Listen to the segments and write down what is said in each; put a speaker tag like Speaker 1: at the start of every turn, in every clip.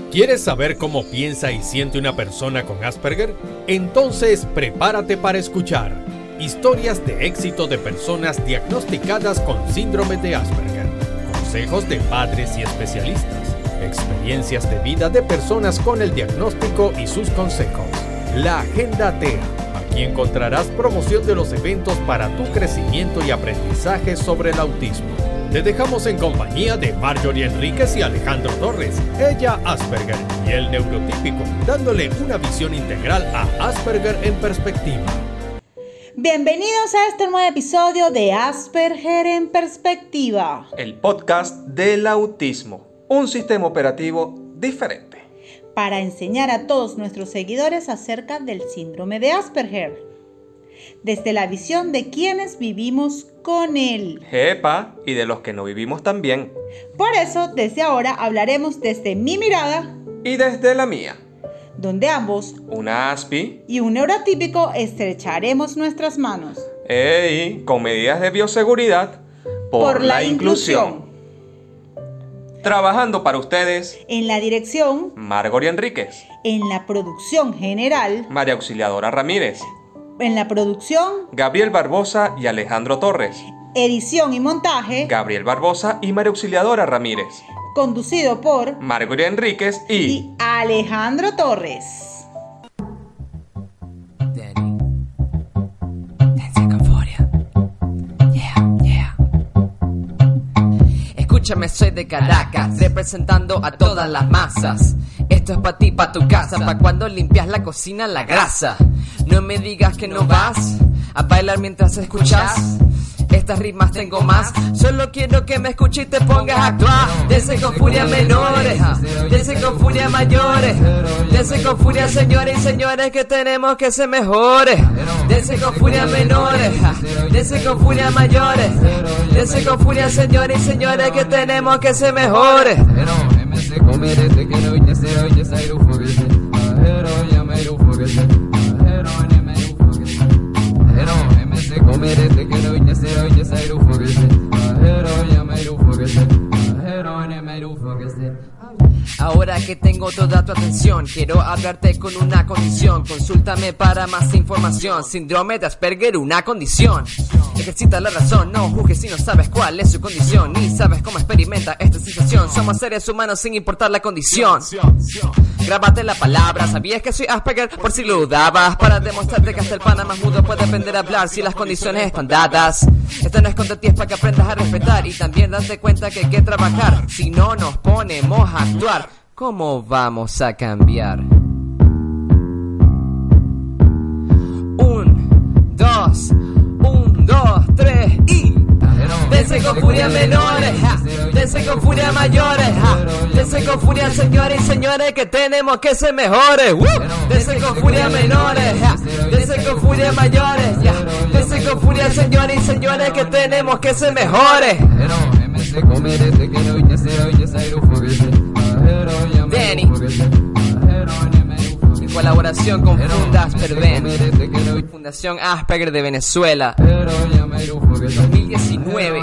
Speaker 1: ¿Quieres saber cómo piensa y siente una persona con Asperger? Entonces prepárate para escuchar historias de éxito de personas diagnosticadas con síndrome de Asperger, consejos de padres y especialistas, experiencias de vida de personas con el diagnóstico y sus consejos. La Agenda TEA. Aquí encontrarás promoción de los eventos para tu crecimiento y aprendizaje sobre el autismo. Te dejamos en compañía de Marjorie Enríquez y Alejandro Torres, ella Asperger y el neurotípico, dándole una visión integral a Asperger en perspectiva.
Speaker 2: Bienvenidos a este nuevo episodio de Asperger en perspectiva.
Speaker 3: El podcast del autismo, un sistema operativo diferente.
Speaker 2: Para enseñar a todos nuestros seguidores acerca del síndrome de Asperger, desde la visión de quienes vivimos con él.
Speaker 3: ¡Epa! Y de los que no vivimos también.
Speaker 2: Por eso, desde ahora hablaremos desde mi mirada
Speaker 3: y desde la mía,
Speaker 2: donde ambos,
Speaker 3: una ASPI
Speaker 2: y un neurotípico, estrecharemos nuestras manos.
Speaker 3: ¡Ey! Con medidas de bioseguridad por la inclusión. Trabajando para ustedes,
Speaker 2: en la dirección,
Speaker 3: Marjorie Enríquez.
Speaker 2: En la producción general,
Speaker 3: María Auxiliadora Ramírez.
Speaker 2: En la producción,
Speaker 3: Gabriel Barbosa y Alejandro Torres.
Speaker 2: Edición y montaje,
Speaker 3: Gabriel Barbosa y María Auxiliadora Ramírez.
Speaker 2: Conducido por
Speaker 3: Marjorie Enríquez y
Speaker 2: Alejandro Torres.
Speaker 4: Escúchame, soy de Caracas, representando a todas las masas. Esto es pa' ti, pa' tu casa, pa' cuando limpias la cocina, la grasa. No me digas que no vas a bailar mientras escuchas. Estas rimas tengo más, solo quiero que me escuches y te pongas a actuar. Dense con furia menores, dense con furia mayores, dense con furia señores y señores que tenemos que ser mejores. Dense con furia menores, dense con furia mayores, dense con furia señores y señores que tenemos que ser mejores. Ahora que tengo toda tu atención, quiero hablarte con una condición. Consúltame para más información. Síndrome de Asperger, una condición. Ejercita la razón, no juzgues si no sabes cuál es su condición, ni sabes cómo experimenta esta sensación. Somos seres humanos sin importar la condición. Grábate la palabra, ¿sabías que soy Asperger? Por si lo dudabas, para demostrarte que hasta el pana más mudo puede aprender a hablar si las condiciones están dadas. Esto no es contra ti, es para que aprendas a respetar y también darte cuenta que hay que trabajar. Si no nos ponemos a actuar, ¿cómo vamos a cambiar? 1, 2, 3 y... Dense con furia menores, dense con furia mayores, dense con furia señores y señores que tenemos que ser mejores. Dense con furia menores, dense con furia mayores, dense con furia señores y señores que tenemos que ser mejores. Danny, en colaboración con Fundación Asperger de Venezuela, 2019.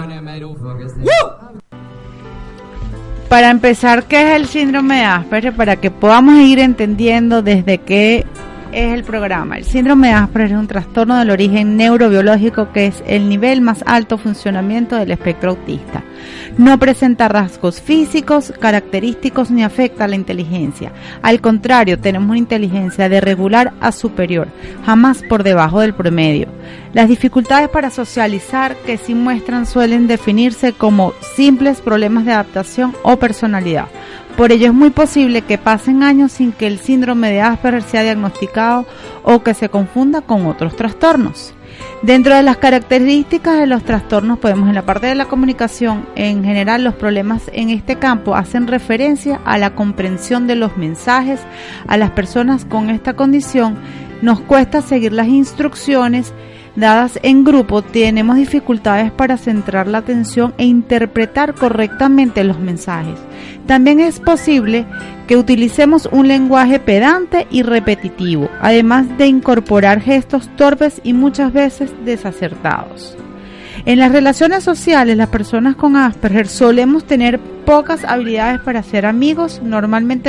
Speaker 5: Para empezar, ¿qué es el síndrome de Asperger? Para que podamos ir entendiendo desde qué es el programa. El síndrome de Asperger es un trastorno del origen neurobiológico que es el nivel más alto funcionamiento del espectro autista. No presenta rasgos físicos característicos ni afecta a la inteligencia. Al contrario, tenemos una inteligencia de regular a superior, jamás por debajo del promedio. Las dificultades para socializar que sí muestran suelen definirse como simples problemas de adaptación o personalidad. Por ello es muy posible que pasen años sin que el síndrome de Asperger sea diagnosticado o que se confunda con otros trastornos. Dentro de las características de los trastornos podemos en la parte de la comunicación, en general los problemas en este campo hacen referencia a la comprensión de los mensajes. A las personas con esta condición nos cuesta seguir las instrucciones dadas en grupo, tenemos dificultades para centrar la atención e interpretar correctamente los mensajes. También es posible que utilicemos un lenguaje pedante y repetitivo, además de incorporar gestos torpes y muchas veces desacertados. En las relaciones sociales, las personas con Asperger solemos tener pocas habilidades para ser amigos, normalmente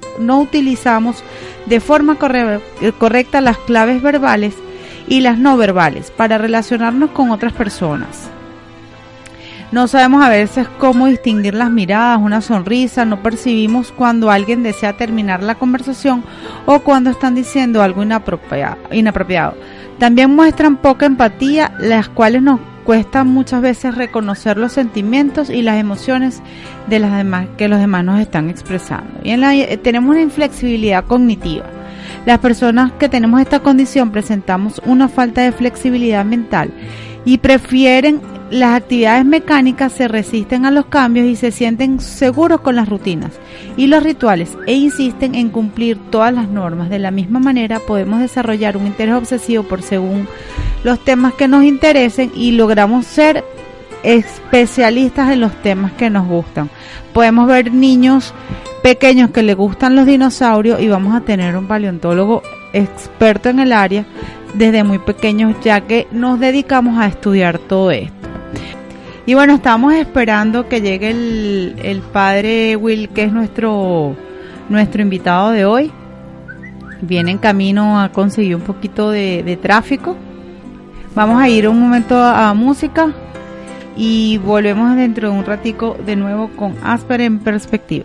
Speaker 5: no utilizamos de forma correcta las claves verbales y las no verbales para relacionarnos con otras personas. No sabemos a veces cómo distinguir las miradas, una sonrisa, no percibimos cuando alguien desea terminar la conversación o cuando están diciendo algo inapropiado. También muestran poca empatía, las cuales nos cuesta muchas veces reconocer los sentimientos y las emociones de las demás que los demás nos están expresando. Y tenemos una inflexibilidad cognitiva. Las personas que tenemos esta condición presentamos una falta de flexibilidad mental y prefieren las actividades mecánicas, se resisten a los cambios y se sienten seguros con las rutinas y los rituales e insisten en cumplir todas las normas. De la misma manera podemos desarrollar un interés obsesivo por según los temas que nos interesen y logramos ser especialistas en los temas que nos gustan. Podemos ver niños pequeños que les gustan los dinosaurios y vamos a tener un paleontólogo experto en el área desde muy pequeños, ya que nos dedicamos a estudiar todo esto. Y bueno, estamos esperando que llegue el padre Will, que es nuestro invitado de hoy. Viene en camino a conseguir un poquito de tráfico. Vamos a ir un momento a música y volvemos dentro de un ratico de nuevo con Asperger en Perspectiva.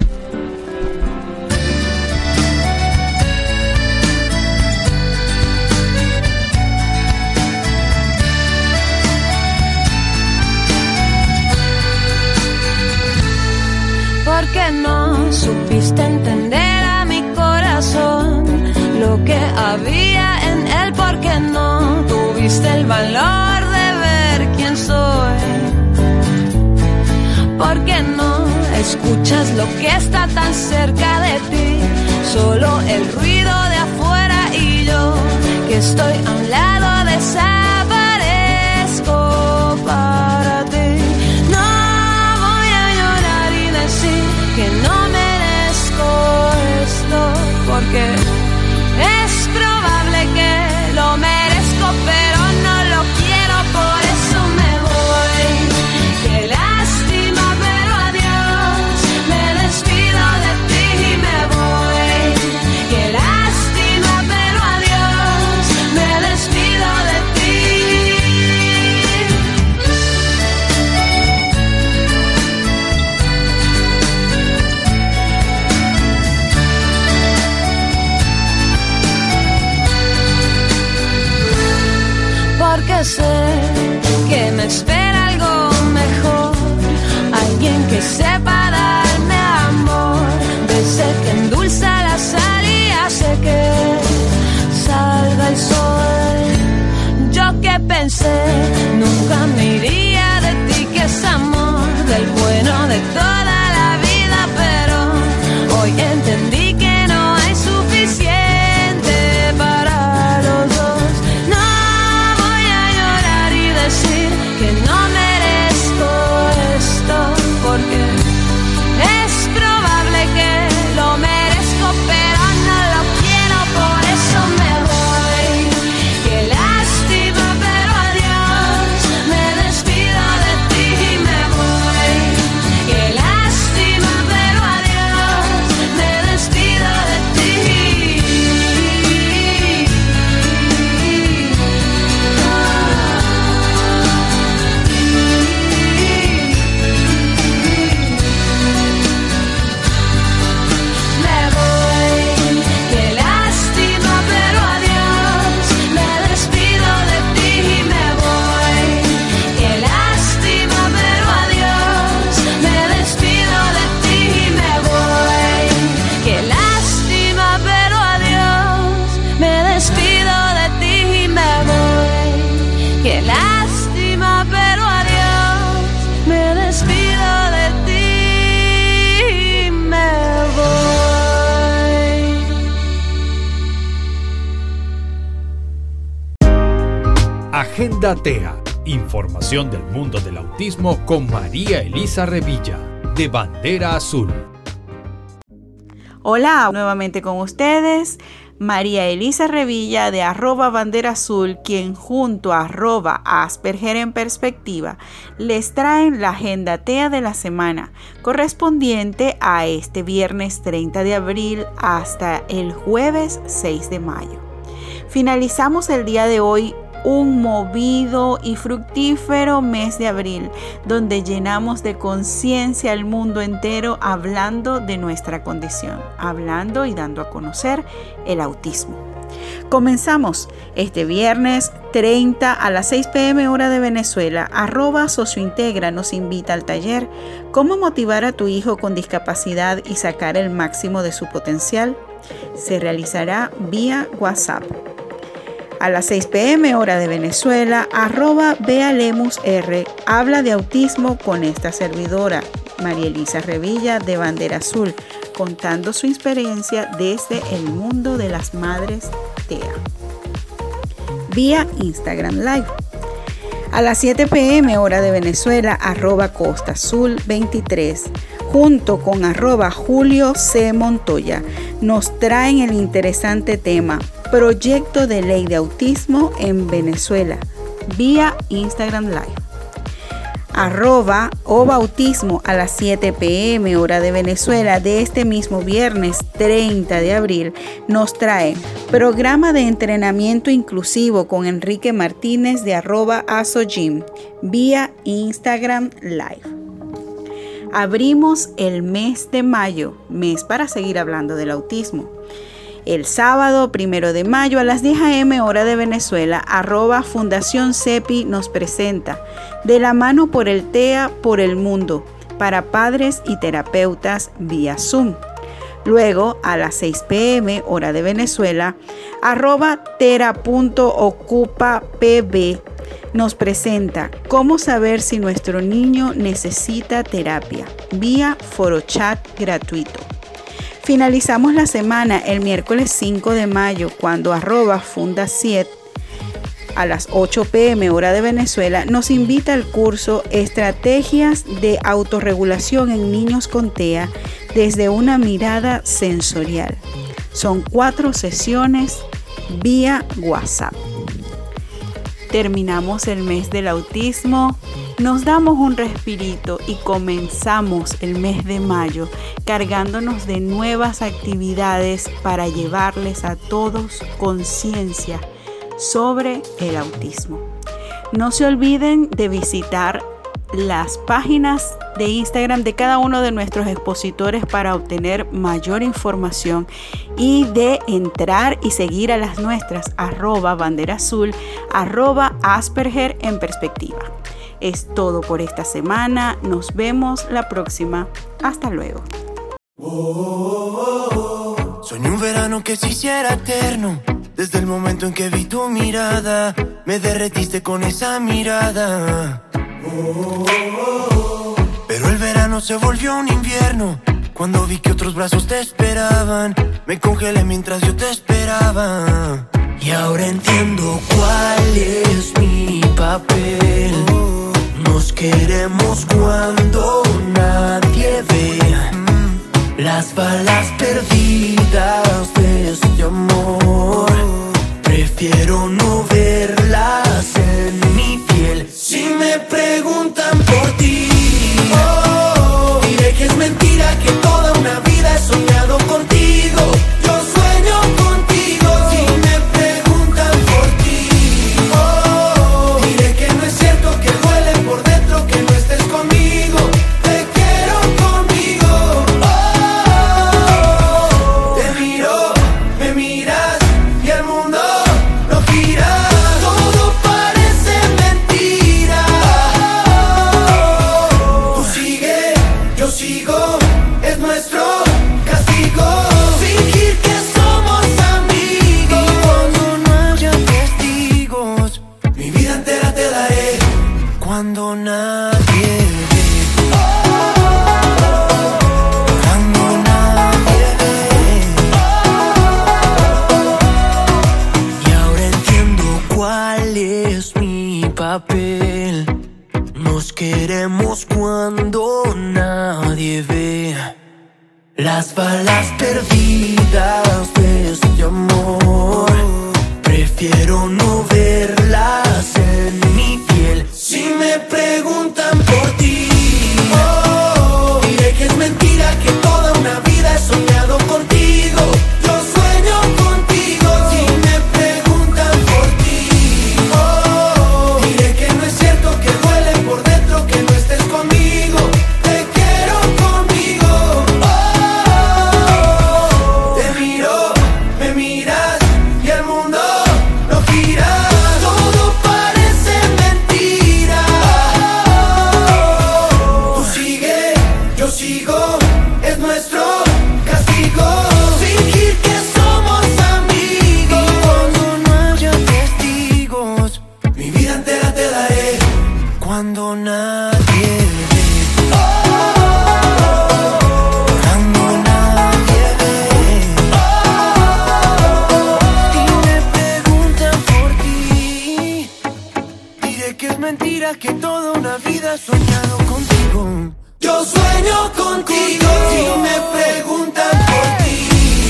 Speaker 6: Porque no supiste entender a mi corazón lo que había en él, porque no tuviste el valor de ver quién soy, porque no escuchas lo que está tan cerca de ti, solo el ruido de afuera y yo que estoy a un lado desaparezco para ti. Que no merezco esto, porque es probable que lo merezco, pero no lo quiero, por eso me voy. Qué lástima, pero adiós, me despido de ti y me voy. Qué lástima, pero adiós, me despido de ti. Porque sé que me espera algo mejor, alguien que sepa darme amor, de ese que endulza la sal y hace que salga el sol. Yo que pensé nunca me iría de ti, que es amor del bueno de toda la vida, pero hoy entendí que no hay suficiente para los dos. Que no merezco esto, porque es probable que lo merezco, pero no lo quiero, por eso me voy. Qué lástima, pero adiós, me despido de ti y me voy. Qué lástima, pero adiós, me despido de ti. Qué lástima, pero adiós, me despido de ti y me voy.
Speaker 1: Agenda TEA. Información del mundo del autismo con María Elisa Revilla, de Bandera Azul.
Speaker 2: Hola, nuevamente con ustedes. María Elisa Revilla de @banderaazul, quien junto a @Asperger en perspectiva les traen la agenda TEA de la semana, correspondiente a este viernes 30 de abril hasta el jueves 6 de mayo. Finalizamos el día de hoy un movido y fructífero mes de abril, donde llenamos de conciencia al mundo entero hablando de nuestra condición, hablando y dando a conocer el autismo. Comenzamos este viernes 30 a las 6 p.m. hora de Venezuela. @sociointegra nos invita al taller ¿Cómo motivar a tu hijo con discapacidad y sacar el máximo de su potencial? Se realizará vía WhatsApp. A las 6 p.m. hora de Venezuela, @BeaLemusR habla de autismo con esta servidora, María Elisa Revilla de Bandera Azul, contando su experiencia desde el mundo de las madres TEA. Vía Instagram Live. A las 7 p.m. hora de Venezuela, @CostaAzul23, junto con @Julio C. Montoya, nos traen el interesante tema Proyecto de Ley de Autismo en Venezuela, vía Instagram Live. @Obautismo a las 7 p.m. hora de Venezuela de este mismo viernes 30 de abril nos trae programa de entrenamiento inclusivo con Enrique Martínez de @ASOGym, vía Instagram Live. Abrimos el mes de mayo, mes para seguir hablando del autismo. El sábado 1 de mayo a las 10 a.m. hora de Venezuela, @Fundación CEPI nos presenta De la mano por el TEA por el mundo, para padres y terapeutas vía Zoom. Luego, a las 6 p.m. hora de Venezuela, @tera.ocupapb nos presenta Cómo saber si nuestro niño necesita terapia, vía forochat gratuito. Finalizamos la semana el miércoles 5 de mayo cuando @Fundasiet a las 8 p.m. hora de Venezuela nos invita al curso Estrategias de autorregulación en niños con TEA desde una mirada sensorial. Son 4 sesiones vía WhatsApp. Terminamos el mes del autismo, nos damos un respirito y comenzamos el mes de mayo cargándonos de nuevas actividades para llevarles a todos conciencia sobre el autismo. No se olviden de visitar las páginas de Instagram de cada uno de nuestros expositores para obtener mayor información y de entrar y seguir a las nuestras @banderaazul, @Asperger en perspectiva. Es todo por esta semana. Nos vemos la próxima. Hasta luego.
Speaker 7: Soñé un verano que se hiciera eterno. Desde el momento en que vi tu mirada, me derretiste con esa mirada. Pero el verano se volvió un invierno. Cuando vi que otros brazos te esperaban, me congelé mientras yo te esperaba. Y ahora entiendo cuál es mi papel. Nos queremos cuando nadie ve. Las balas perdidas de este amor, prefiero no verlas en mi piel. Si me preguntan por ti, diré que es mentira, que toda una vida he soñado contigo. Yo sueño contigo. Si me preguntan por ti, diré que no es cierto, que duele por dentro que no estés conmigo. Te quiero conmigo. Te miro, me miras y el mundo no gira. Todo parece mentira. Tú sigue, yo sigo, es nuestro castigo. Fingir que somos amigos. Y cuando no haya testigos, mi vida entera te daré. Cuando nadie ve. Cuando nadie ve. Y ahora entiendo cuál es mi papel. Nos queremos cuando nadie ve. Las balas perdidas de este de amor. Prefiero no verlas en mi piel. Si me preguntan por ti, diré que es mentira, que toda una vida he soñado contigo. Yo sueño contigo. Si me preguntan por ti, diré que no es cierto, que duele por dentro que no estés conmigo. Te quiero conmigo. Te miro, me miras y el mundo no gira. Todo parece mentira. Tú sigue, yo sigo, es nuestro castigo. Fingir que somos amigos. Cuando no haya testigos, mi vida entera te daré. Cuando nadie ve. Cuando nadie ve. Y me preguntan por ti, diré que es mentira, que toda una vida he soñado contigo. Yo sueño contigo. Si me preguntan por ti,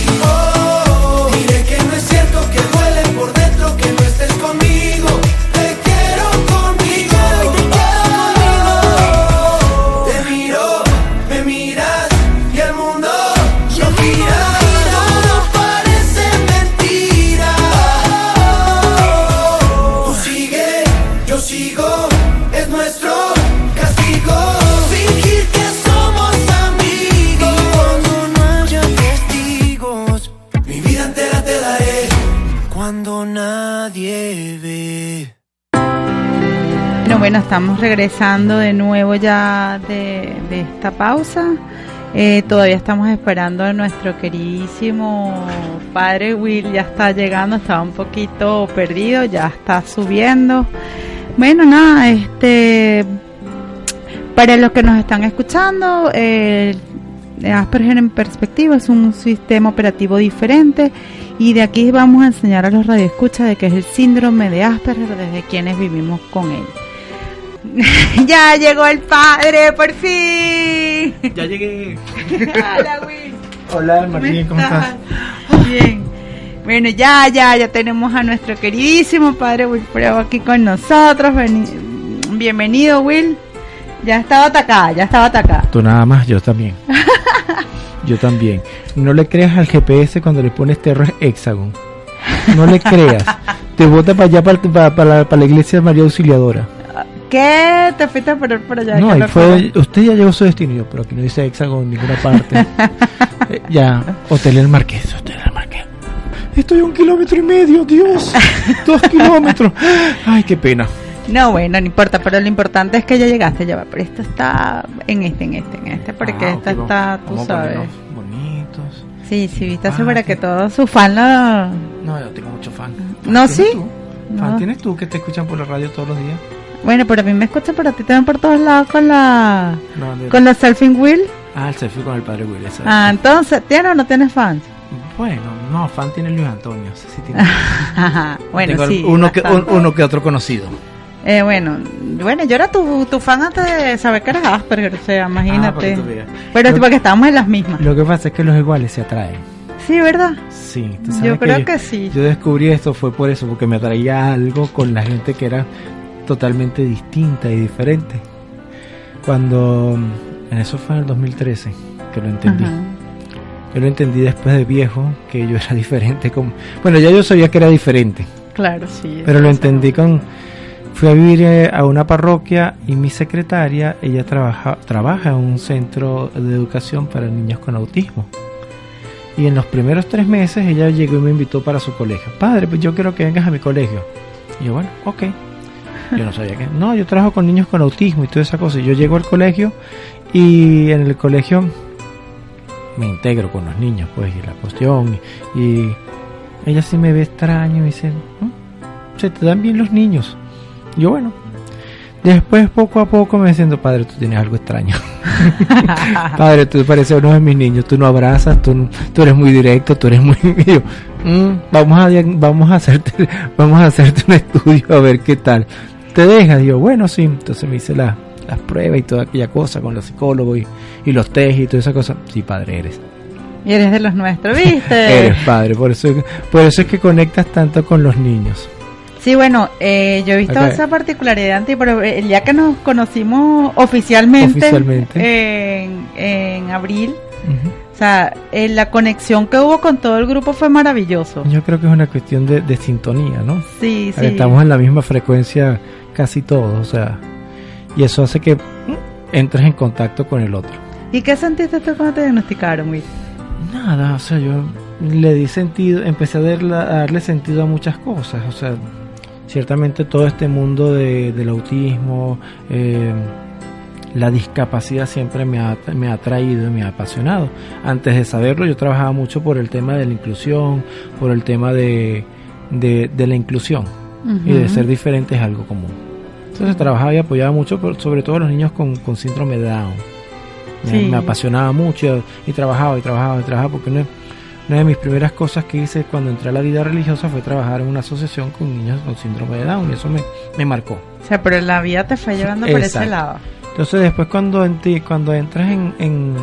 Speaker 7: diré que no es cierto, que duele por dentro que no estés conmigo. Te quiero conmigo. Te miro, me miras y el mundo no gira. Todo parece mentira. Tú sigue, yo sigo, es nuestro castigo. Fingir que somos amigos. Cuando no haya testigos, mi vida entera te daré. Cuando nadie ve.
Speaker 5: Bueno, estamos regresando de nuevo ya de esta pausa. Todavía estamos esperando a nuestro queridísimo padre Will. Ya está llegando, estaba un poquito perdido, ya está subiendo. Bueno, nada, para los que nos están escuchando, Asperger en perspectiva es un sistema operativo diferente, y de aquí vamos a enseñar a los radioescuchas de qué es el síndrome de Asperger desde quienes vivimos con él. Ya llegó el padre, por fin.
Speaker 8: Ya llegué.
Speaker 5: Hola, Will.
Speaker 8: Hola, Martín, ¿cómo estás?
Speaker 5: Bien. Bueno, ya tenemos a nuestro queridísimo padre Will Prueba aquí con nosotros. Bienvenido, Will. Ya estaba atacada.
Speaker 8: Tú nada más, yo también. Yo también. No le creas al GPS cuando le pones Terra Hexagon. No le creas. Te bota para allá, para la iglesia de María Auxiliadora.
Speaker 5: ¿Qué? ¿Te fuiste a parar por allá?
Speaker 8: No, ahí fue. Usted ya llegó a su destino, yo, pero aquí no dice Hexagon en ninguna parte. Ya, Hotel El Marqués. Estoy a 1,5 kilómetros, Dios. 2 kilómetros. Ay, qué pena.
Speaker 5: No, bueno, no importa, pero lo importante es que ya llegaste, ya va. Pero esto está en este, porque esta
Speaker 8: okay,
Speaker 5: está, tú
Speaker 8: vamos
Speaker 5: sabes.
Speaker 8: Bonitos.
Speaker 5: Sí, viste, para que todos sus fans
Speaker 8: No, yo tengo muchos fans.
Speaker 5: ¿No, sí?
Speaker 8: ¿Fan tienes tú que te escuchan por la radio todos los días?
Speaker 5: Bueno, pero a mí me escuchan, pero a ti también por todos lados con los Selfing Will.
Speaker 8: Ah, el selfie con el padre Will.
Speaker 5: Entonces, ¿tienes o no tienes fans?
Speaker 8: Bueno, no, fan tiene Luis Antonio. Sí tiene.
Speaker 5: Bueno,
Speaker 8: tengo
Speaker 5: sí.
Speaker 8: uno que otro conocido.
Speaker 5: Bueno, yo era tu fan antes de saber que eras Asperger, o sea, imagínate. Pero es porque estábamos en las mismas.
Speaker 8: Lo que pasa es que los iguales se atraen.
Speaker 5: Sí, ¿verdad?
Speaker 8: Sí, tú sabes
Speaker 5: yo creo que sí.
Speaker 8: Yo descubrí esto fue por eso, porque me atraía algo con la gente que era totalmente distinta y diferente. Cuando, en eso fue en el 2013 que lo entendí. Ajá. Yo lo entendí después de viejo, que yo era diferente. Bueno, ya yo sabía que era diferente.
Speaker 5: Claro, sí.
Speaker 8: Pero lo entendí fui a vivir a una parroquia y mi secretaria, ella trabaja en un centro de educación para niños con autismo. Y en los primeros 3 meses ella llegó y me invitó para su colegio. Padre, pues yo quiero que vengas a mi colegio. Y yo, bueno, ok. Yo no sabía que... No, yo trabajo con niños con autismo y toda esa cosa. Y yo llego al colegio y en el colegio me integro con los niños, pues, y la cuestión. Y ella sí me ve extraño y me dice, se te dan bien los niños. Y yo, bueno. Después, poco a poco, me diciendo, padre, tú tienes algo extraño. Padre, tú pareces uno de mis niños, tú no abrazas, tú eres muy directo, tú eres muy mío. Vamos a hacerte un estudio a ver qué tal. ¿Te dejas? Y yo, bueno, sí. Entonces me hice las pruebas y toda aquella cosa con los psicólogos y los test y toda esa cosa. Sí, padre, eres.
Speaker 5: Y eres de los nuestros, ¿viste?
Speaker 8: Eres padre, por eso es que conectas tanto con los niños.
Speaker 5: Sí, bueno, yo he visto esa particularidad en ti, pero el día que nos conocimos oficialmente. En abril, o sea, la conexión que hubo con todo el grupo fue maravilloso.
Speaker 8: Yo creo que es una cuestión de sintonía, ¿no?
Speaker 5: Sí, sí.
Speaker 8: Estamos en la misma frecuencia casi todos, o sea, y eso hace que entres en contacto con el otro.
Speaker 5: ¿Y qué sentiste tú cuando te diagnosticaron, Will?
Speaker 8: Nada, o sea, yo le di sentido, empecé a darle sentido a muchas cosas, o sea, ciertamente todo este mundo del autismo, la discapacidad siempre me ha atraído y me ha apasionado. Antes de saberlo, yo trabajaba mucho por el tema de la inclusión, por el tema de la inclusión y de ser diferente es algo común. Entonces trabajaba y apoyaba mucho, sobre todo a los niños con síndrome de Down. Me apasionaba mucho y trabajaba porque una de mis primeras cosas que hice cuando entré a la vida religiosa fue trabajar en una asociación con niños con síndrome de Down, y eso me marcó.
Speaker 5: O sea, pero la vida te fue llevando por ese lado.
Speaker 8: Entonces después cuando entras en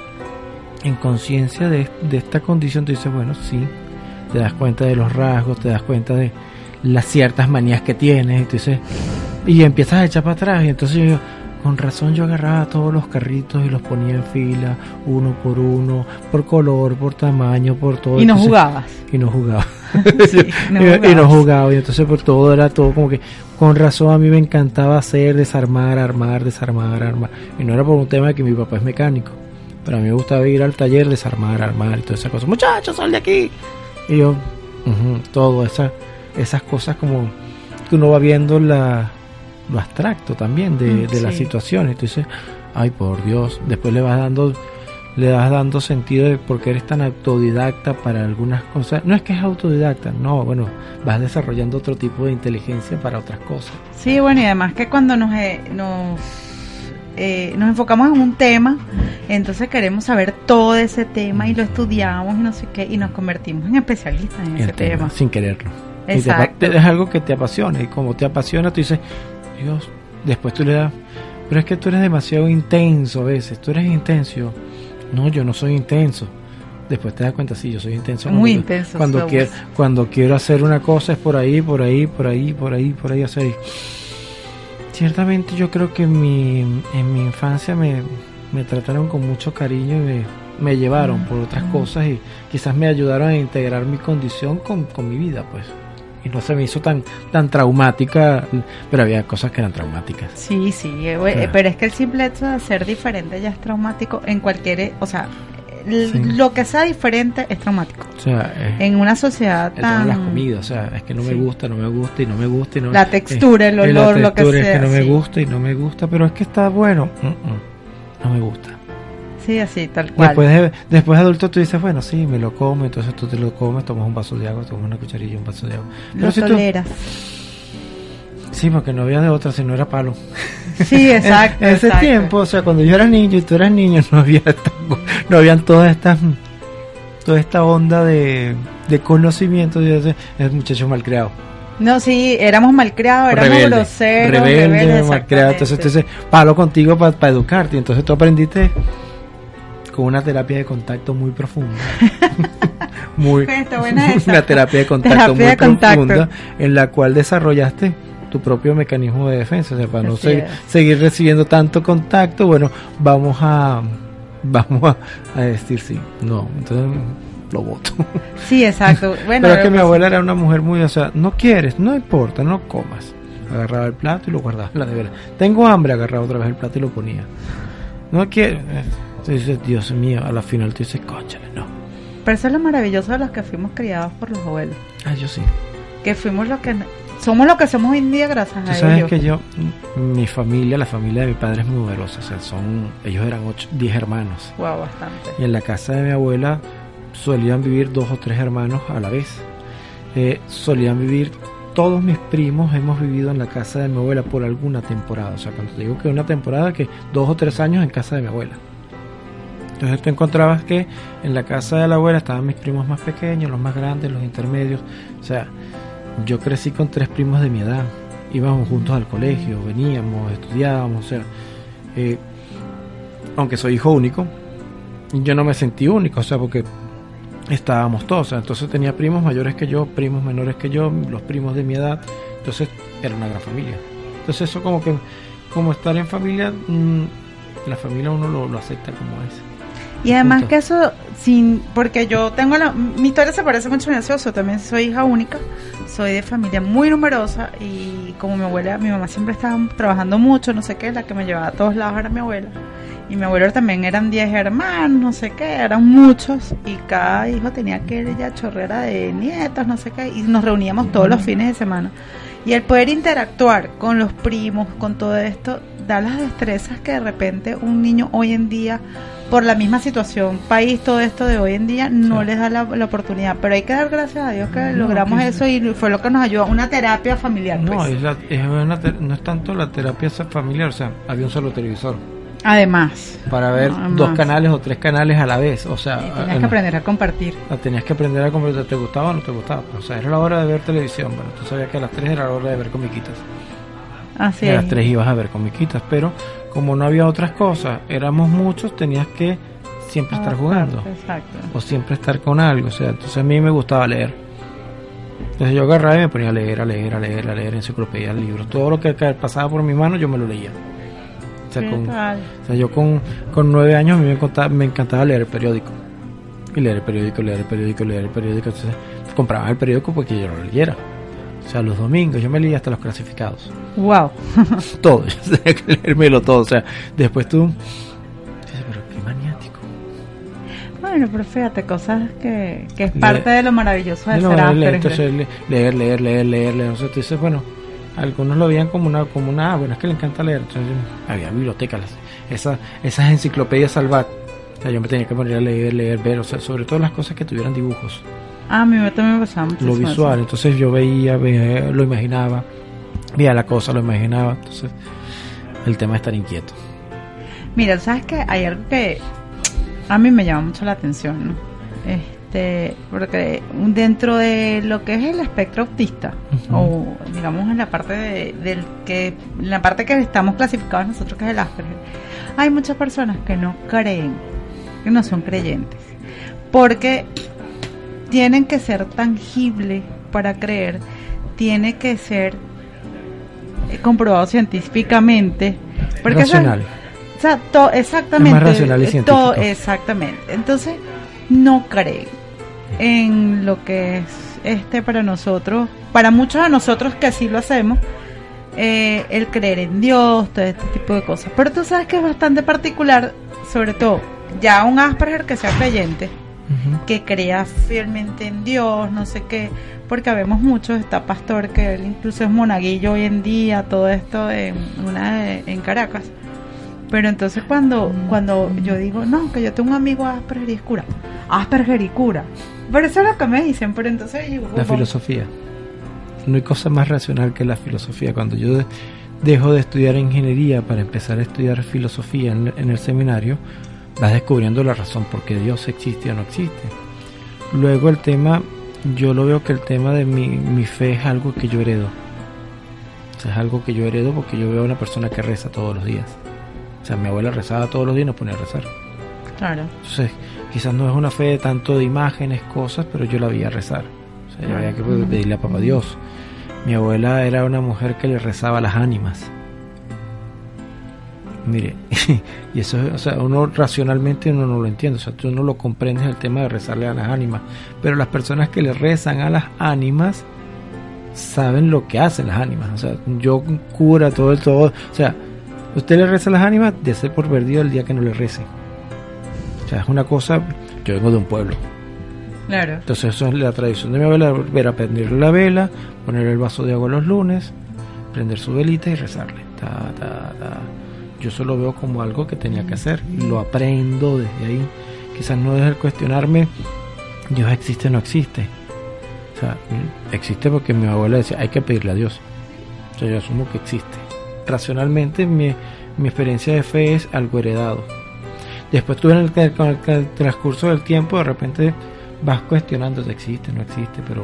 Speaker 8: conciencia de esta condición, tú dices, bueno, sí, te das cuenta de los rasgos, te das cuenta de las ciertas manías que tienes, y empiezas a echar para atrás, y entonces yo, con razón, yo agarraba todos los carritos y los ponía en fila, uno, por color, por tamaño, por todo.
Speaker 5: Y no jugabas.
Speaker 8: Y no jugaba.
Speaker 5: Sí,
Speaker 8: y no jugaba, y entonces por todo era todo como que, con razón a mí me encantaba hacer, desarmar, armar. Y no era por un tema de que mi papá es mecánico, pero a mí me gustaba ir al taller, desarmar, armar y todas esas cosas. Muchachos, sal de aquí. Y yo, todo esas cosas como que uno va viendo lo abstracto también de las situaciones. Entonces, ay, por Dios, después le vas dando sentido de por qué eres tan autodidacta para algunas cosas. No es que es autodidacta, no, bueno, vas desarrollando otro tipo de inteligencia para otras cosas.
Speaker 5: Sí, bueno, y además que cuando nos enfocamos en un tema, entonces queremos saber todo ese tema y lo estudiamos y no sé qué, y nos convertimos en especialistas en ese tema.
Speaker 8: Sin quererlo.
Speaker 5: Exacto.
Speaker 8: Es algo que te apasiona, y como te apasiona, tú dices, Dios, después tú le das, pero es que tú eres demasiado intenso a veces, tú eres intenso. No, yo no soy intenso. Después te das cuenta, sí, yo soy intenso.
Speaker 5: Muy intenso.
Speaker 8: Cuando quiero hacer una cosa es por ahí hacer. Ciertamente yo creo que en mi infancia me trataron con mucho cariño y me llevaron por otras cosas, y quizás me ayudaron a integrar mi condición con mi vida, pues. Y no se me hizo tan traumática, pero había cosas que eran traumáticas.
Speaker 5: Sí, pero es que el simple hecho de ser diferente ya es traumático en cualquier, o sea, lo que sea diferente es traumático.
Speaker 8: O sea,
Speaker 5: en una sociedad tan...
Speaker 8: las comidas, o sea, es que no me gusta.
Speaker 5: La textura, el olor, lo que sea.
Speaker 8: Es que no me gusta y no me gusta, pero es que está bueno. No me gusta.
Speaker 5: Sí, así, tal cual.
Speaker 8: Después de adulto tú dices, bueno, sí, me lo como, entonces tú te lo comes, tomas un vaso de agua, tomas una cucharilla y un vaso de agua. Pero
Speaker 5: lo toleras.
Speaker 8: Sí, porque no había de otra, si no era palo.
Speaker 5: Sí, exacto.
Speaker 8: En ese tiempo, o sea, cuando yo era niño y tú eras niño, no habían toda esta onda de conocimiento de el muchacho malcriado.
Speaker 5: No, sí, éramos malcriados, éramos groseros,
Speaker 8: rebeldes, malcriados. Entonces, palo contigo para educarte. Entonces tú aprendiste con una terapia de contacto muy profunda. Una terapia de contacto muy profunda, en la cual desarrollaste tu propio mecanismo de defensa. O sea, para no seguir recibiendo tanto contacto, bueno, vamos a decir sí, no, entonces lo voto.
Speaker 5: Sí, exacto. Bueno,
Speaker 8: pero es que mi abuela era una mujer muy, o sea, no quieres, no importa, no comas. Agarraba el plato y lo guardaba en la nevera. Tengo hambre, agarraba otra vez el plato y lo ponía. No quieres. Entonces, Dios mío, a la final tú dices, cónchale, no.
Speaker 5: Pero eso es lo maravilloso de los que fuimos criados por los abuelos.
Speaker 8: Yo sí.
Speaker 5: Que fuimos somos lo que somos hoy en día gracias a ellos.
Speaker 8: Tú sabes que mi familia, la familia de mi padre es muy numerosa, o sea, ellos eran 10 hermanos.
Speaker 5: Wow, bastante.
Speaker 8: Y en la casa de mi abuela solían vivir 2 o 3 hermanos a la vez. Solían vivir, todos mis primos hemos vivido en la casa de mi abuela por alguna temporada. O sea, cuando te digo que una temporada, que 2 o 3 años en casa de mi abuela. Entonces tú encontrabas que en la casa de la abuela estaban mis primos más pequeños, los más grandes, los intermedios. O sea, yo crecí con 3 primos de mi edad. Íbamos juntos al colegio, veníamos, estudiábamos. O sea, aunque soy hijo único, yo no me sentí único, o sea, porque estábamos todos, o sea, entonces tenía primos mayores que yo, primos menores que yo, los primos de mi edad, entonces era una gran familia. Entonces eso como estar en familia, la familia uno lo acepta como es.
Speaker 5: Y además que eso, porque yo tengo mi historia se parece mucho a mi socio, también soy hija única, soy de familia muy numerosa y como mi mamá siempre estaba trabajando mucho, no sé qué, la que me llevaba a todos lados era mi abuela. Y mi abuelo también eran 10 hermanos, no sé qué, eran muchos y cada hijo tenía que ir ya chorrera de nietos, no sé qué, y nos reuníamos todos los fines de semana. Y el poder interactuar con los primos, con todo esto, da las destrezas que de repente un niño hoy en día, por la misma situación, país, todo esto de hoy en día, no les da la oportunidad. Pero hay que dar gracias a Dios que logramos eso y fue lo que nos ayudó, una terapia familiar.
Speaker 8: No,
Speaker 5: pues.
Speaker 8: No es tanto la terapia familiar, o sea, había un solo televisor.
Speaker 5: Además.
Speaker 8: Para ver 2 canales o 3 canales a la vez, o sea...
Speaker 5: Tenías que aprender a compartir.
Speaker 8: Tenías que aprender a compartir, ¿te gustaba o no te gustaba? O sea, era la hora de ver televisión, bueno, tú sabías que a las 3 era la hora de ver comiquitas.
Speaker 5: Así
Speaker 8: y a las 3 ibas a ver comiquitas, pero como no había otras cosas, éramos muchos, tenías que siempre estar jugando.
Speaker 5: Exacto.
Speaker 8: O siempre estar con algo, o sea, entonces a mí me gustaba leer. Entonces yo agarraba y me ponía a leer enciclopedias, libros, todo lo que pasaba por mi mano yo me lo leía. O sea, yo con 9 años a mí me encantaba leer el periódico. Y leer el periódico. Entonces compraba el periódico porque yo lo leyera. O sea, los domingos yo me leía hasta los clasificados.
Speaker 5: ¡Wow!
Speaker 8: Todo, yo tenía que leérmelo todo. O sea, después tú... Pero qué maniático.
Speaker 5: Bueno, pero fíjate, cosas que es parte de lo maravilloso de ser Asperger.
Speaker 8: Entonces leer. Entonces tú dices, bueno... Algunos lo veían como una bueno, es que le encanta leer. Entonces había bibliotecas, esas enciclopedias salvajes. O sea, yo me tenía que poner a leer, ver, o sea, sobre todo las cosas que tuvieran dibujos.
Speaker 5: A mí también me pasaba mucho.
Speaker 8: Lo visual, entonces yo veía, lo imaginaba, veía la cosa, lo imaginaba. Entonces, el tema es estar inquieto.
Speaker 5: Mira, ¿sabes qué? Hay algo que a mí me llama mucho la atención, ¿no? Porque dentro de lo que es el espectro autista, o digamos en la parte la parte que estamos clasificados nosotros, que es el Asperger, hay muchas personas que no creen, que no son creyentes, porque tienen que ser tangible para creer, tiene que ser comprobado científicamente, porque
Speaker 8: racional.
Speaker 5: Exactamente.
Speaker 8: Es más racional y científico.
Speaker 5: Exactamente. Entonces no creen en lo que es para nosotros, para muchos de nosotros que así lo hacemos, el creer en Dios, todo este tipo de cosas. Pero tú sabes que es bastante particular, sobre todo ya un Asperger que sea creyente, que crea fielmente en Dios, no sé qué, porque vemos muchos, está Pastor, que él incluso es monaguillo hoy en día, todo esto en Caracas. Pero entonces cuando yo digo, no, que yo tengo un amigo Asperger y es cura. Asperger y cura. Pero eso es lo que me dicen, pero entonces digo...
Speaker 8: La filosofía. No hay cosa más racional que la filosofía. Cuando yo dejo de estudiar ingeniería para empezar a estudiar filosofía en el seminario, vas descubriendo la razón por qué Dios existe o no existe. Luego el tema, yo lo veo que el tema de mi fe es algo que yo heredo. O sea, es algo que yo heredo porque yo veo a una persona que reza todos los días. O sea, mi abuela rezaba todos los días y nos ponía a rezar.
Speaker 5: Claro.
Speaker 8: Entonces, quizás no es una fe tanto de imágenes, cosas, pero yo la veía rezar. O sea, yo había que pedirle a papá Dios. Mi abuela era una mujer que le rezaba a las ánimas. Mire, y eso, o sea, uno racionalmente uno no lo entiende, o sea, tú no lo comprendes el tema de rezarle a las ánimas, pero las personas que le rezan a las ánimas saben lo que hacen las ánimas. O sea, yo cura todo, o sea, usted le reza a las ánimas, dese por perdido el día que no le rece. O sea, es una cosa, yo vengo de un pueblo.
Speaker 5: Claro. Entonces
Speaker 8: eso es la tradición de mi abuela, era prender la vela, poner el vaso de agua los lunes, prender su velita y rezarle. Yo solo veo como algo que tenía que hacer, lo aprendo desde ahí. Quizás no dejar cuestionarme, Dios existe o no existe. O sea, existe porque mi abuela decía, hay que pedirle a Dios. O sea, yo asumo que existe. Racionalmente mi experiencia de fe es algo heredado. Después tú con el transcurso del tiempo de repente vas cuestionando si existe, no existe, pero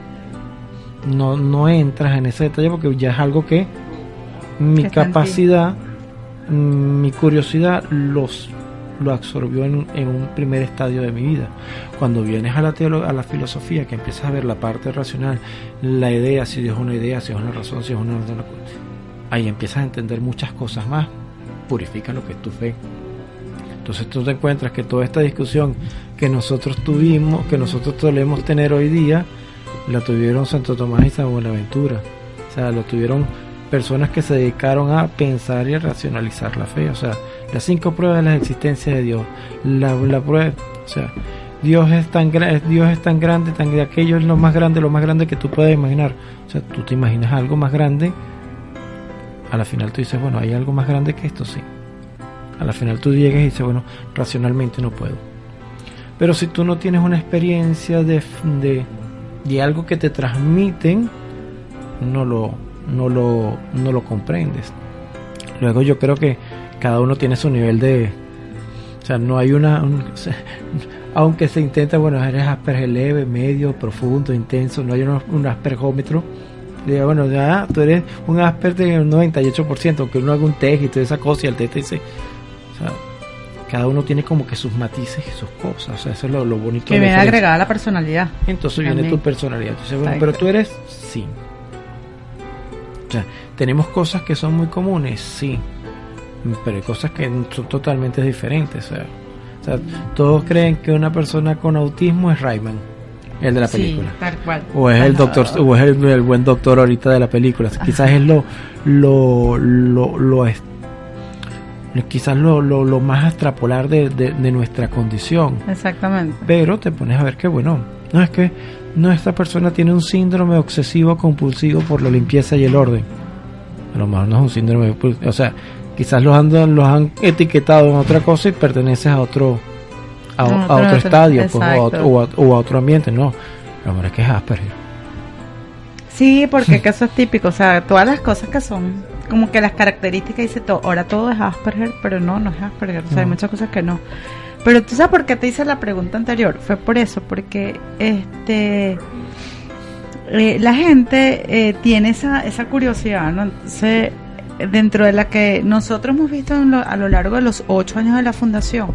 Speaker 8: no entras en ese detalle porque ya es algo que mi capacidad, mi curiosidad lo absorbió en un primer estadio de mi vida. Cuando vienes a la filosofía, que empiezas a ver la parte racional, la idea, si Dios es una idea, si es una razón, si es una... ahí empiezas a entender muchas cosas más, purifica lo que es tu fe. Entonces tú te encuentras que toda esta discusión que nosotros tuvimos, que nosotros solemos tener hoy día, la tuvieron Santo Tomás y San Buenaventura. O sea, lo tuvieron personas que se dedicaron a pensar y a racionalizar la fe. O sea, las 5 pruebas de la existencia de Dios. La prueba, o sea, Dios es tan grande, aquello es lo más grande que tú puedes imaginar. O sea, tú te imaginas algo más grande, a la final tú dices, bueno, hay algo más grande que esto, sí. A la final tú llegas y dices, bueno, racionalmente no puedo. Pero si tú no tienes una experiencia de algo que te transmiten, no lo comprendes. Luego yo creo que cada uno tiene su nivel de... O sea, no hay aunque se intenta, bueno, eres Asperger leve, medio, profundo, intenso, no hay un aspergómetro. Bueno, ya tú eres un Asperger de un 98%, aunque uno haga un test y toda esa cosa y el test te dice... O sea, cada uno tiene como que sus matices y sus cosas. O sea, eso es lo bonito.
Speaker 5: Que viene agregada a la personalidad.
Speaker 8: Entonces también viene tu personalidad. Entonces, bueno, pero tú eres... Sí. O sea, tenemos cosas que son muy comunes, sí, pero hay cosas que son totalmente diferentes. O sea, todos creen que una persona con autismo es Rayman, el de la película.
Speaker 5: Sí, tal cual.
Speaker 8: O es el doctor, o es el buen doctor ahorita de la película. Quizás es quizás lo más extrapolar de nuestra condición.
Speaker 5: Exactamente.
Speaker 8: Pero te pones a ver que bueno, esta persona tiene un síndrome obsesivo compulsivo por la limpieza y el orden. A lo mejor no es un síndrome, o sea, quizás los han etiquetado en otra cosa y perteneces a otro estadio, pues, o a otro ambiente. No, lo mejor es que es Asperger.
Speaker 5: Sí, porque eso es típico, o sea, todas las cosas que son como que las características, dice todo, ahora todo es Asperger, pero no es Asperger, o sea, hay muchas cosas que no. Pero tú sabes por qué te hice la pregunta anterior, fue por eso, porque la gente tiene esa curiosidad, ¿no? Entonces, dentro de la que nosotros hemos visto a lo largo de los 8 años de la fundación,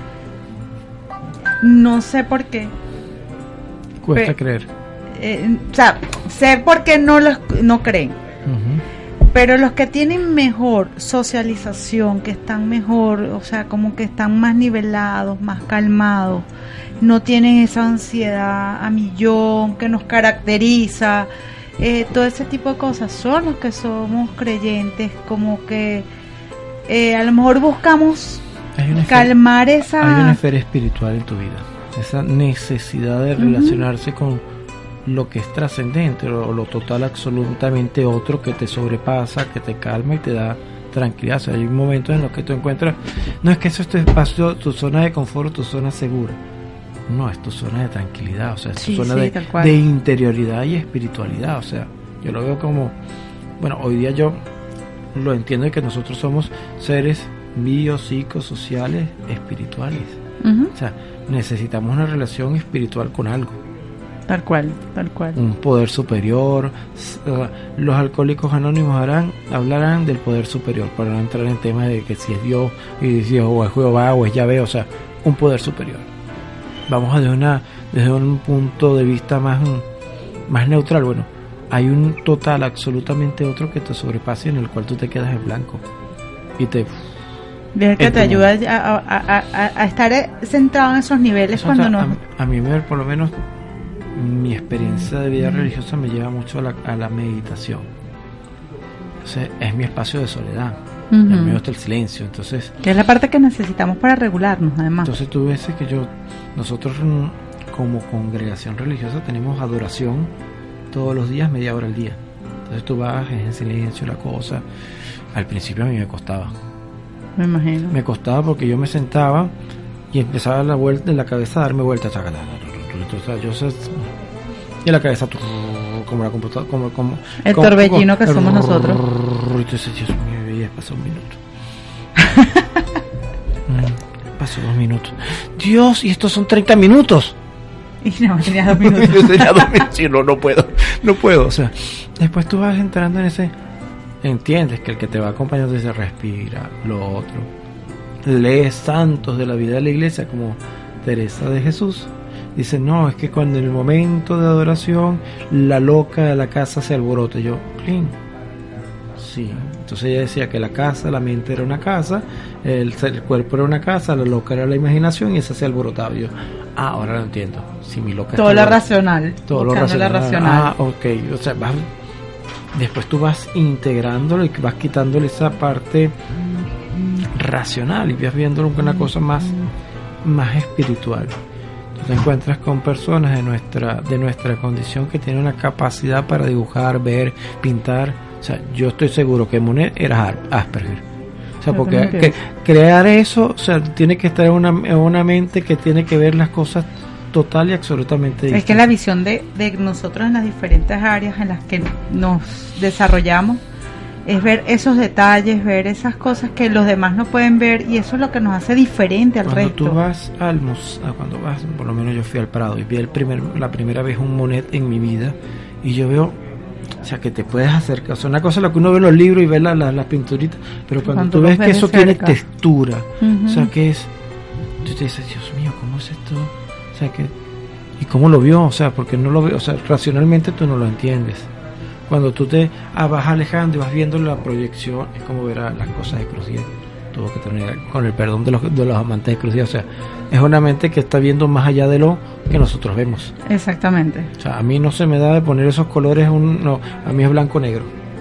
Speaker 5: no sé por qué.
Speaker 8: Cuesta creer.
Speaker 5: O sea, sé por qué no creen. Pero los que tienen mejor socialización, que están mejor, o sea, como que están más nivelados, más calmados, no tienen esa ansiedad a millón que nos caracteriza, todo ese tipo de cosas, son los que somos creyentes, como que a lo mejor buscamos calmar esa...
Speaker 8: Hay una esfera espiritual en tu vida, esa necesidad de relacionarse con lo que es trascendente o lo total absolutamente otro que te sobrepasa, que te calma y te da tranquilidad. O sea, hay momentos en los que tú encuentras, no es que eso es tu espacio, tu zona de confort, tu zona segura, no, es tu zona de tranquilidad, o sea, es tu zona de interioridad y espiritualidad. O sea, yo lo veo como, bueno, hoy día yo lo entiendo, de que nosotros somos seres biopsicosociales espirituales. O sea, necesitamos una relación espiritual con algo.
Speaker 5: Tal cual.
Speaker 8: Un poder superior. Los alcohólicos anónimos hablarán del poder superior, para no entrar en temas de que si es Dios, y si o es Jehová o es Yahvé, o sea, un poder superior. Vamos desde un punto de vista más neutral. Bueno, hay un total absolutamente otro que te sobrepasa, en el cual tú te quedas en blanco y te...
Speaker 5: que te ayuda a estar centrado en esos niveles.
Speaker 8: Eso,
Speaker 5: cuando
Speaker 8: o sea,
Speaker 5: no...
Speaker 8: a mí por lo menos mi experiencia de vida religiosa me lleva mucho a la meditación. Entonces, es mi espacio de soledad. En medio está el silencio. Entonces,
Speaker 5: que es la parte que necesitamos para regularnos, además.
Speaker 8: Entonces tú ves que nosotros como congregación religiosa tenemos adoración todos los días, media hora al día. Entonces tú vas, es en silencio la cosa. Al principio a mí me costaba.
Speaker 5: Me imagino.
Speaker 8: Me costaba porque yo me sentaba y empezaba la vuelta en la cabeza a darme vueltas. Y la cabeza como la computadora, como
Speaker 5: el torbellino que somos nosotros.
Speaker 8: Entonces, Dios mío, ya pasó un minuto. Pasó 2 minutos. Dios, y estos son 30 minutos.
Speaker 5: Y no, tenía 2 minutos.
Speaker 8: Yo tenía 2 minutos. Sí, no puedo. O sea, después tú vas entrando en ese... Entiendes que el que te va acompañando dice respira, lo otro. lees santos de la vida de la iglesia como Teresa de Jesús, dicen, no, es que cuando en el momento de adoración la loca de la casa se alborota. Yo, clean. Sí, entonces ella decía que la casa, la mente era una casa, el cuerpo era una casa, la loca era la imaginación y esa se alborotaba. Yo, ahora lo entiendo. Si mi loca
Speaker 5: todo lo racional.
Speaker 8: Todo lo racional. Ok, o sea, después tú vas integrándolo y vas quitándole esa parte racional y vas viéndolo como una cosa más espiritual. Tú te encuentras con personas de nuestra condición que tienen una capacidad para dibujar, ver, pintar. O sea, yo estoy seguro que Monet era Asperger. O sea, porque crear eso, o sea, tiene que estar en una mente que tiene que ver las cosas total y absolutamente distintas.
Speaker 5: Es que la visión de nosotros en las diferentes áreas en las que nos desarrollamos es ver esos detalles, ver esas cosas que los demás no pueden ver, y eso es lo que nos hace diferente al resto.
Speaker 8: Cuando tú vas cuando vas, por lo menos yo fui al Prado y vi la primera vez un Monet en mi vida, y yo veo, o sea, que te puedes acercar. O sea, una cosa es lo que uno ve en los libros y ve las pinturitas, pero cuando tú ves que eso tiene textura, o sea, que es, tú te dices, Dios mío, ¿cómo es esto? O sea, que, ¿y cómo lo vio? O sea, porque no lo veo, o sea, racionalmente tú no lo entiendes. Cuando tú te vas alejando y vas viendo la proyección, es como ver las cosas de Crucier. Tuvo que tener, con el perdón de los amantes de Crucier, o sea, es una mente que está viendo más allá de lo que nosotros vemos.
Speaker 5: Exactamente.
Speaker 8: O sea, a mí no se me da de poner esos colores, no, a mí es blanco-negro.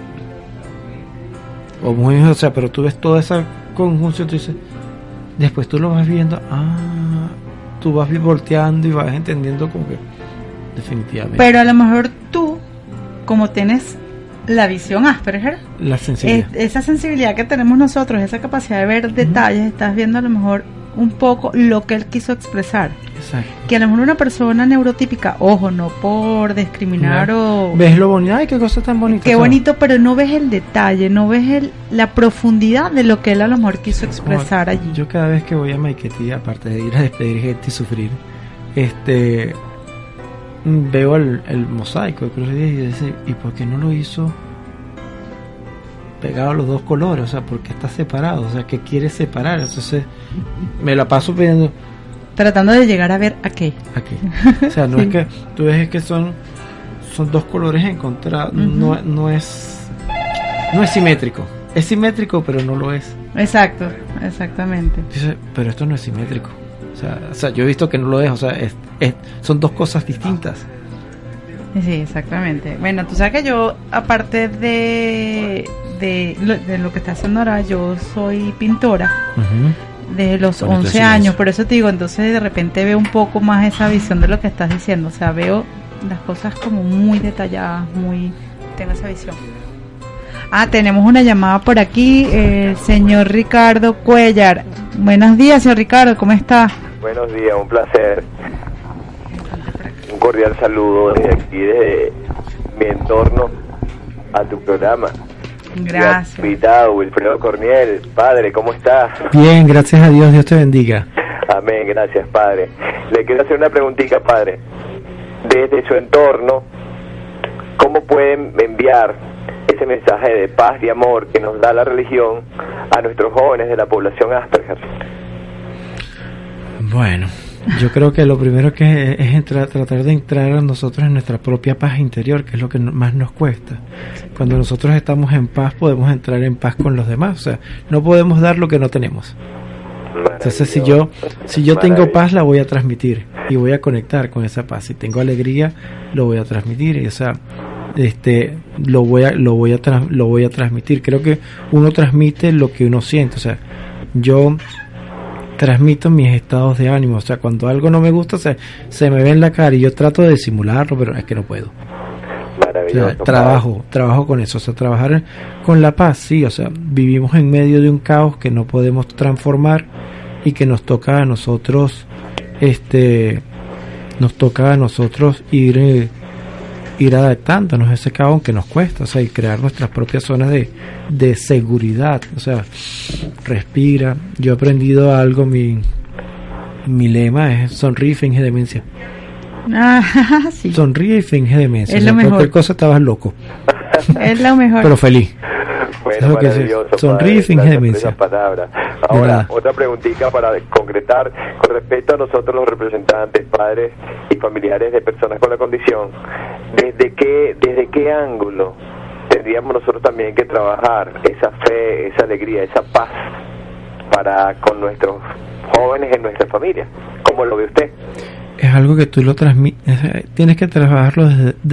Speaker 8: O sea, pero tú ves toda esa conjunción, tú dices, después tú lo vas viendo, tú vas volteando y vas entendiendo como que definitivamente.
Speaker 5: Pero a lo mejor tú, como tienes la visión Asperger,
Speaker 8: la sensibilidad,
Speaker 5: esa sensibilidad que tenemos nosotros, esa capacidad de ver detalles, estás viendo a lo mejor un poco lo que él quiso expresar.
Speaker 8: Exacto.
Speaker 5: Que a lo mejor una persona neurotípica, ojo, no por discriminar o...
Speaker 8: Ves lo bonito, ay, qué cosa tan bonita.
Speaker 5: Qué bonito, pero no ves el detalle, no ves la profundidad de lo que él a lo mejor quiso expresar allí.
Speaker 8: Yo cada vez que voy a Maiquetía, aparte de ir a despedir gente y sufrir, veo el mosaico de Cruz de 10 y dice, ¿y por qué no lo hizo pegado a los dos colores? O sea, ¿por qué está separado? O sea, ¿qué quiere separar? Entonces me la paso pidiendo,
Speaker 5: tratando de llegar a ver aquí.
Speaker 8: O sea, no es que tú ves que son dos colores encontrados, no es simétrico. Es simétrico, pero no lo es.
Speaker 5: Exacto, exactamente.
Speaker 8: Dice, pero esto no es simétrico. O sea, yo he visto que no lo es, o sea, son dos cosas distintas.
Speaker 5: Sí, exactamente. Bueno, tú sabes que yo, aparte de lo que está haciendo ahora, yo soy pintora de los 11 años, por eso te digo, entonces de repente veo un poco más esa visión de lo que estás diciendo, o sea, veo las cosas como muy detalladas, tengo esa visión. Tenemos una llamada por aquí, el señor Ricardo Cuellar. Buenos días, señor Ricardo, ¿cómo está?
Speaker 9: Buenos días, un placer. Un cordial saludo desde aquí, desde mi entorno, a tu programa.
Speaker 5: Gracias.
Speaker 9: Invitado, Wilfredo Corniel. Padre, ¿cómo estás?
Speaker 8: Bien, gracias a Dios, Dios te bendiga.
Speaker 9: Amén, gracias, Padre. Le quiero hacer una preguntita, Padre. Desde su entorno, ¿cómo pueden enviar ese mensaje de paz y amor que nos da la religión a nuestros jóvenes de la población Asperger?
Speaker 8: Bueno, yo creo que lo primero que es tratar de entrar a nosotros en nuestra propia paz interior, que es lo que más nos cuesta. Cuando nosotros estamos en paz, podemos entrar en paz con los demás. O sea, no podemos dar lo que no tenemos. Entonces, si yo tengo paz, la voy a transmitir y voy a conectar con esa paz. Si tengo alegría, lo voy a transmitir. Y, o sea, lo voy a transmitir. Creo que uno transmite lo que uno siente. O sea, yo transmito mis estados de ánimo. O sea, cuando algo no me gusta, se me ve en la cara y yo trato de disimularlo, pero es que no puedo.
Speaker 9: Maravilloso.
Speaker 8: O sea, trabajo con eso. O sea, trabajar con la paz, sí. O sea, vivimos en medio de un caos que no podemos transformar y que nos toca a nosotros, ir adaptándonos a ese caos, aunque nos cuesta, o sea, y crear nuestras propias zonas de seguridad. O sea, respira. Yo he aprendido algo, mi lema es sonríe y finge demencia.
Speaker 5: Sí.
Speaker 8: Sonríe y finge demencia.
Speaker 5: Es
Speaker 8: o sea,
Speaker 5: lo mejor.
Speaker 8: cualquier cosa estabas loco.
Speaker 5: Es lo mejor.
Speaker 8: Pero feliz.
Speaker 9: Bueno,
Speaker 8: Eso que
Speaker 9: maravilloso.
Speaker 8: sonríe y finge demencia.
Speaker 9: Palabra. Ahora, otra preguntita para concretar con respecto a nosotros los representantes, padres y familiares de personas con la condición. ¿Desde qué ángulo tendríamos nosotros también que trabajar esa fe, esa alegría, esa paz para con nuestros jóvenes en nuestra familia? ¿Cómo lo ve usted?
Speaker 8: Es algo que tú lo transmites, tienes que trabajarlo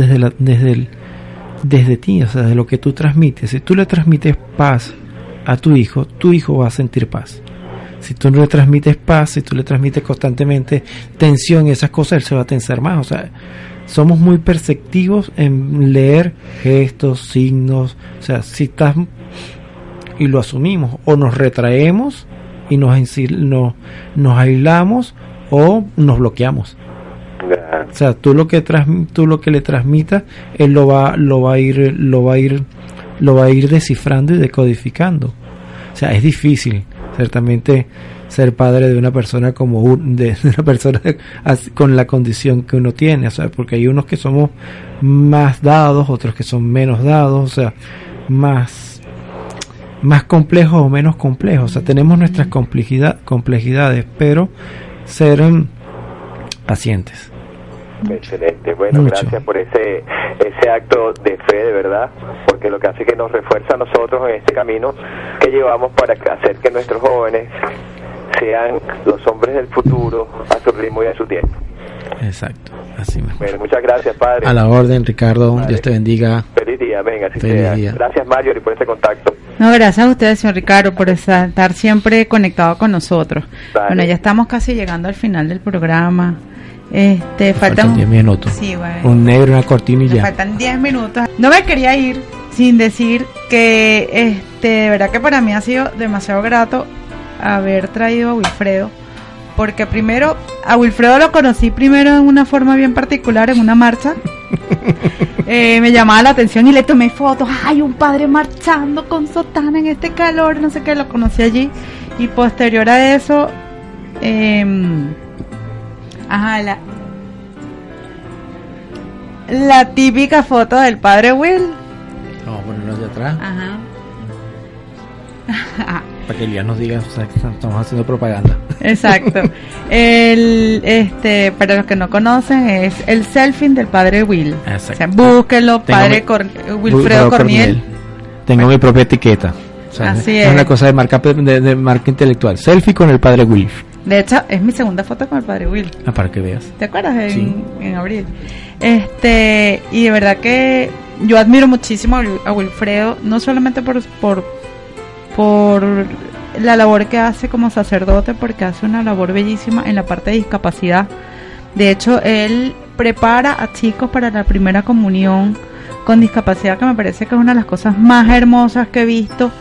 Speaker 8: desde ti, o sea, de lo que tú transmites. Si tú le transmites paz a tu hijo va a sentir paz. Si tú no le transmites paz, si tú le transmites constantemente tensión y esas cosas, él se va a tensar más. O sea, somos muy perceptivos en leer gestos, signos. O sea, si estás y lo asumimos, o nos retraemos y nos aislamos, o nos bloqueamos. O sea, tú lo que le transmitas, él lo va a ir descifrando y decodificando. O sea, es difícil, ciertamente, ser padre de una persona de una persona con la condición que uno tiene. O sea, porque hay unos que somos más dados, otros que son menos dados, o sea, más complejos o menos complejos. O sea, tenemos nuestras complejidades, pero ser pacientes.
Speaker 9: Excelente, bueno,
Speaker 8: Mucho.
Speaker 9: Gracias por ese acto de fe, de verdad, porque lo que hace que nos refuerza a nosotros en este camino que llevamos para hacer que nuestros jóvenes sean los hombres del futuro a su ritmo y a su tiempo.
Speaker 8: Exacto, así mismo.
Speaker 9: Bueno, muchas gracias, padre.
Speaker 8: A la orden, Ricardo.
Speaker 9: Vale.
Speaker 8: Dios te bendiga.
Speaker 9: Feliz día, venga, así
Speaker 8: Feliz
Speaker 9: sea.
Speaker 8: día.
Speaker 9: Gracias, Mario, por ese contacto.
Speaker 5: No, gracias a ustedes, señor Ricardo, por estar siempre conectado con nosotros.
Speaker 9: Vale.
Speaker 5: Bueno, ya estamos casi llegando al final del programa.
Speaker 8: Faltan 10 minutos.
Speaker 5: Sí, bueno.
Speaker 8: Un negro, una cortina y
Speaker 5: Me
Speaker 8: ya.
Speaker 5: faltan 10 minutos. No me quería ir sin decir que de verdad que para mí ha sido demasiado grato haber traído a Wilfredo, porque primero a Wilfredo lo conocí primero en una forma bien particular, en una marcha. Me llamaba la atención y le tomé fotos. Hay un padre marchando con sotana en este calor, no sé qué, lo conocí allí. Y posterior a eso, la típica foto del padre Will.
Speaker 8: Vamos a ponernos de atrás
Speaker 5: Ajá.
Speaker 8: para que Elías nos diga, o sea, que estamos haciendo propaganda.
Speaker 5: Exacto. Para los que no conocen, es el selfie del padre Will.
Speaker 8: Exacto.
Speaker 5: O sea, búsquenlo, padre Wilfredo Corniel.
Speaker 8: Tengo mi propia etiqueta. O sea,
Speaker 5: Así
Speaker 8: es
Speaker 5: es.
Speaker 8: una cosa de marca intelectual. Selfie con el padre Wilf.
Speaker 5: De hecho, es mi segunda foto con el padre Will.
Speaker 8: Para que veas.
Speaker 5: ¿Te acuerdas?
Speaker 8: Sí.
Speaker 5: En abril. Y de verdad que yo admiro muchísimo a Wilfredo, no solamente por la labor que hace como sacerdote, porque hace una labor bellísima en la parte de discapacidad. De hecho, él prepara a chicos para la primera comunión con discapacidad, que me parece que es una de las cosas más hermosas que he visto.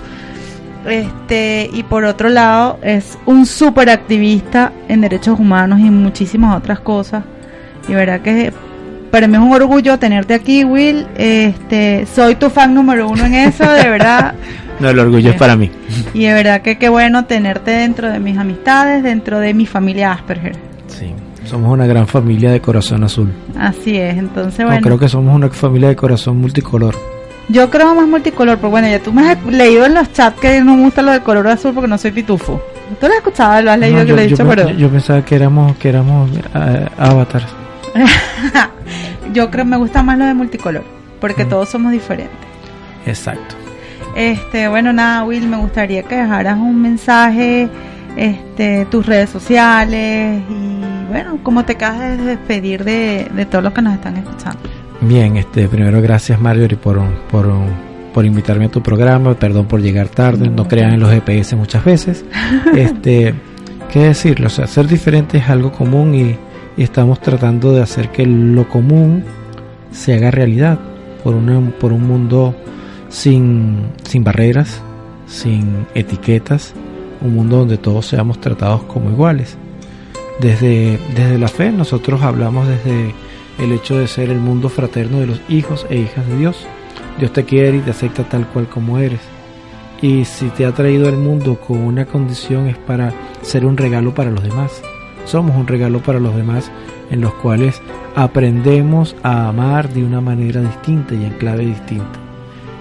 Speaker 5: Y por otro lado, es un súper activista en derechos humanos y muchísimas otras cosas. Y verdad que para mí es un orgullo tenerte aquí, Will. Soy tu fan número 1 en eso, de verdad.
Speaker 8: No, el orgullo es para mí.
Speaker 5: Y de verdad que qué bueno tenerte dentro de mis amistades, dentro de mi familia Asperger.
Speaker 8: Sí, somos una gran familia de corazón azul.
Speaker 5: Así es, entonces
Speaker 8: No,
Speaker 5: bueno.
Speaker 8: creo que somos una familia de corazón multicolor.
Speaker 5: Yo creo más multicolor, pero bueno, ya tú me has leído en los chats que no me gusta lo del color azul porque no soy pitufo. ¿Tú lo has escuchado? ¿Lo has leído?
Speaker 8: No,
Speaker 5: que lo he dicho, pero
Speaker 8: yo pensaba que éramos avatars.
Speaker 5: yo creo que me gusta más lo de multicolor, porque todos somos diferentes.
Speaker 8: Exacto.
Speaker 5: Bueno, nada, Will, me gustaría que dejaras un mensaje, tus redes sociales y bueno, cómo te acabas de despedir de todos los que nos están escuchando.
Speaker 8: Bien, primero gracias, Marjorie, por invitarme a tu programa. Perdón por llegar tarde, no crean en los GPS muchas veces. ¿Qué decirlo? O sea, ser diferente es algo común y estamos tratando de hacer que lo común se haga realidad por un mundo sin barreras, sin etiquetas, un mundo donde todos seamos tratados como iguales. Desde la fe nosotros hablamos desde el hecho de ser el mundo fraterno de los hijos e hijas de Dios. Dios te quiere y te acepta tal cual como eres. Y si te ha traído al mundo con una condición es para ser un regalo para los demás. Somos un regalo para los demás en los cuales aprendemos a amar de una manera distinta y en clave distinta.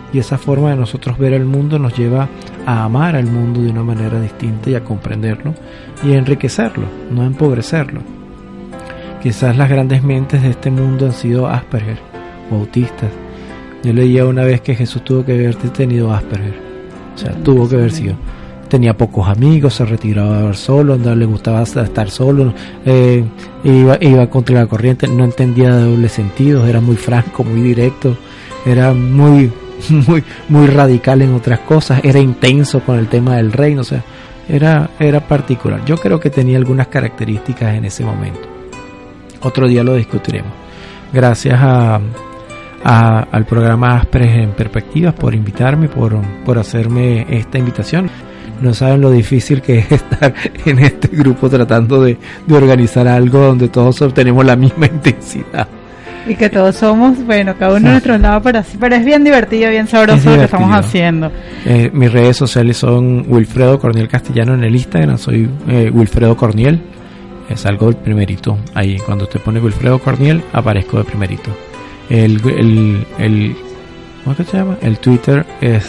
Speaker 8: Y esa forma de nosotros ver el mundo nos lleva a amar al mundo de una manera distinta y a comprenderlo y a enriquecerlo, no a empobrecerlo. Quizás las grandes mentes de este mundo han sido Asperger o autistas. Yo leía una vez que Jesús tuvo que haber tenido Asperger. O sea, tuvo que haber sido. Tenía pocos amigos, se retiraba solo, le gustaba estar solo, iba contra la corriente, no entendía de dobles sentidos, era muy franco, muy directo, era muy radical en otras cosas, era intenso con el tema del reino, o sea, era particular. Yo creo que tenía algunas características en ese momento. Otro día lo discutiremos. Gracias al programa Asperger en Perspectivas por invitarme, por hacerme esta invitación. No saben lo difícil que es estar en este grupo tratando de organizar algo donde todos obtenemos la misma intensidad.
Speaker 5: Y que todos somos, bueno, cada uno de nuestro lado, pero es bien divertido, bien sabroso lo que estamos haciendo.
Speaker 8: Mis redes sociales son Wilfredo Corniel Castellano en el Instagram, soy Wilfredo Corniel, salgo del primerito, ahí cuando te pone Wilfredo Corniel, aparezco de primerito. ¿Cómo es que se llama? El Twitter es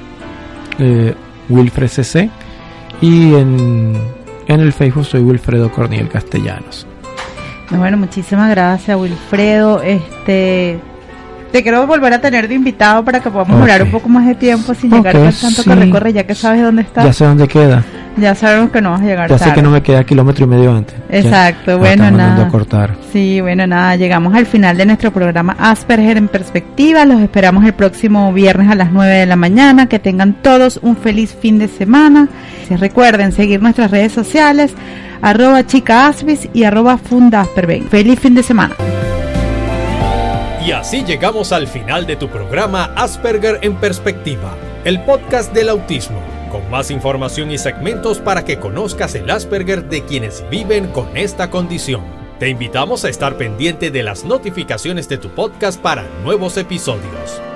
Speaker 8: WilfredCC y en el Facebook soy Wilfredo Corniel Castellanos.
Speaker 5: Bueno, muchísimas gracias, Wilfredo. Te quiero volver a tener de invitado para que podamos durar un poco más de tiempo sin llegar al tanto que recorre, ya que sabes dónde está.
Speaker 8: Ya sé dónde queda.
Speaker 5: Ya sabemos que no vas a llegar
Speaker 8: ya
Speaker 5: tarde.
Speaker 8: Sé que no me queda 1,5 kilómetros antes.
Speaker 5: Exacto,
Speaker 8: ya,
Speaker 5: bueno, nada.
Speaker 8: A cortar.
Speaker 5: Sí, bueno, nada, llegamos al final de nuestro programa Asperger en Perspectiva. Los esperamos el próximo viernes a las 9 de la mañana. Que tengan todos un feliz fin de semana. Recuerden seguir nuestras redes sociales, @chicaasbis y @fundasperben. Feliz fin de semana.
Speaker 1: Y así llegamos al final de tu programa Asperger en Perspectiva, el podcast del autismo, con más información y segmentos para que conozcas el Asperger de quienes viven con esta condición. Te invitamos a estar pendiente de las notificaciones de tu podcast para nuevos episodios.